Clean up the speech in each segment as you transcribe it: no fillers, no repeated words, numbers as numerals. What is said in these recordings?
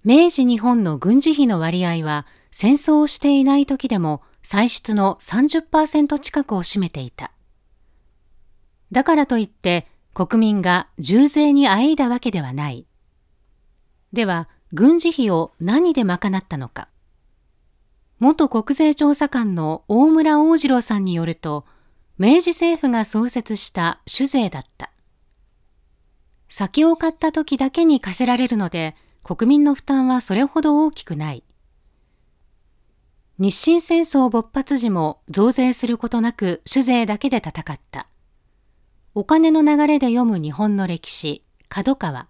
明治日本の軍事費の割合は戦争をしていない時でも歳出の 30% 近くを占めていた。だからといって国民が重税にあえいだわけではない。では、軍事費を何で賄ったのか。元国税調査官の大村大次郎さんによると、明治政府が創設した酒税だった。酒を買った時だけに課せられるので、国民の負担はそれほど大きくない。日清戦争勃発時も増税することなく酒税だけで戦った。お金の流れで読む日本の歴史、角川。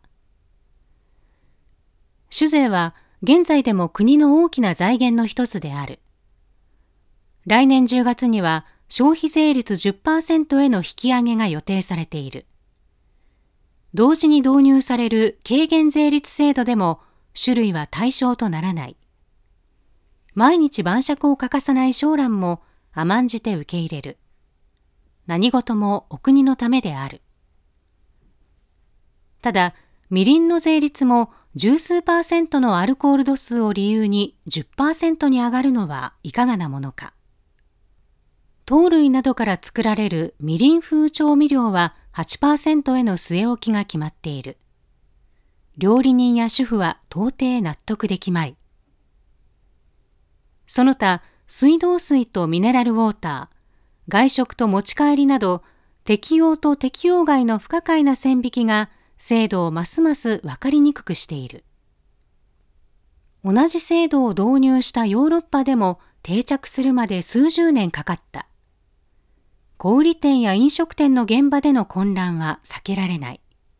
酒税は現在でも国の大きな財源の一つである。来年10月には消費税率 10% への引き上げが予定されている。同時に導入される軽減税率制度でも種類は対象とならない。毎日晩酌を欠かさない商蘭も甘んじて受け入れる。何事もお国のためである。ただ、みりんの税率も十数%のアルコール度数を理由に 10% に上がるのはいかがなものか。糖類などから作られるみりん風調味料は 8% への据え置きが決まっている。料理人や主婦は到底納得できまい。その他、水道水とミネラルウォーター、外食と持ち帰りなど、適用と適用外の不可解な線引きが制度をますます分かりにくくしている。同じ制度を導入したヨーロッパでも定着するまで数十年かかった。小売店や飲食店の現場での混乱は避けられない。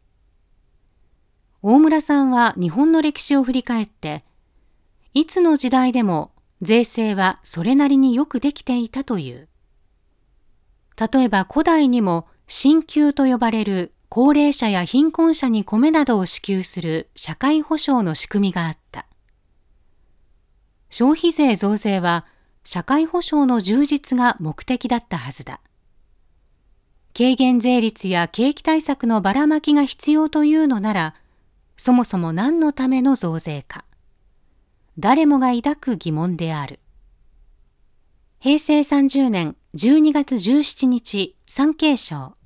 大村さんは日本の歴史を振り返って、いつの時代でも税制はそれなりによくできていたという。例えば古代にも進給と呼ばれる高齢者や貧困者に米などを支給する社会保障の仕組みがあった。消費税増税は社会保障の充実が目的だったはずだ。軽減税率や景気対策のばらまきが必要というのなら、そもそも何のための増税か。誰もが抱く疑問である。平成30年12月17日、産経省。